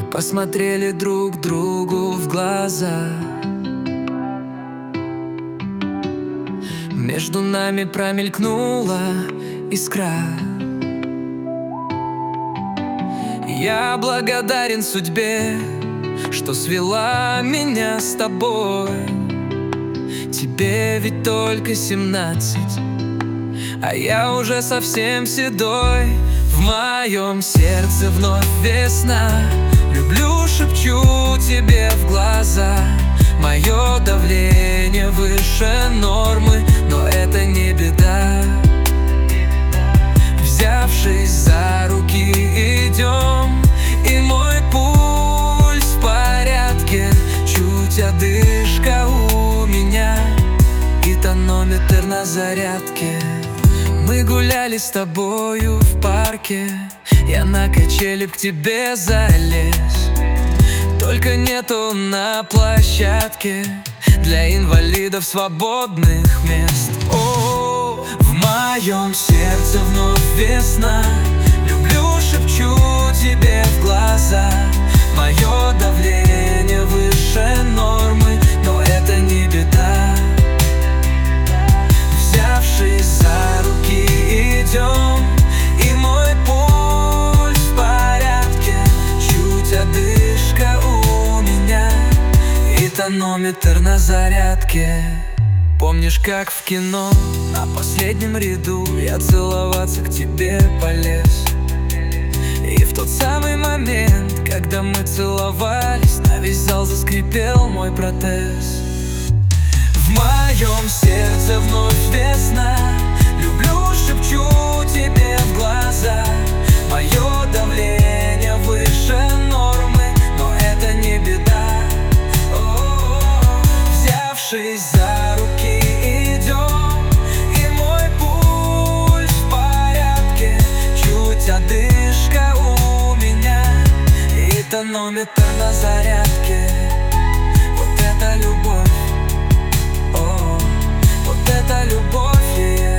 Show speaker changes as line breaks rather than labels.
посмотрели друг другу в глаза. Между нами промелькнула искра. Я благодарен судьбе, что свела меня с тобой. Тебе ведь только 17, а я уже совсем седой. В моем сердце вновь весна. Люблю, шепчу тебе в глаза. Мое давление выше нормы, но это не беда. Взявшись за руки идем, и мой пульс в порядке. Чуть одышка у меня, и тонометр на зарядке. Мы гуляли с тобою в парке, я на качели к тебе залез. Только нету на площадке для инвалидов свободных мест. О, в моем сердце вновь весна. Люблю, шепчу тебе в глаза. Мое давление выше нормы, но это не беда. Взявшись за руки идем, и мой пульс в порядке. Чуть одышка у меня, и тонометр на зарядке. Помнишь, как в кино на последнем ряду я целоваться к тебе полез? И в тот самый момент, когда мы целовались, на весь зал заскрипел мой протез. В моем сердце вновь весна. Люблю, шепчу тебе в глаза. Мое давление выше нормы, но это не беда. Взявшись за руки идем, и мой пульс в порядке. Чуть одышка у меня, и тонометр на зарядке. Вот это любовь, о, вот это любовь, yeah.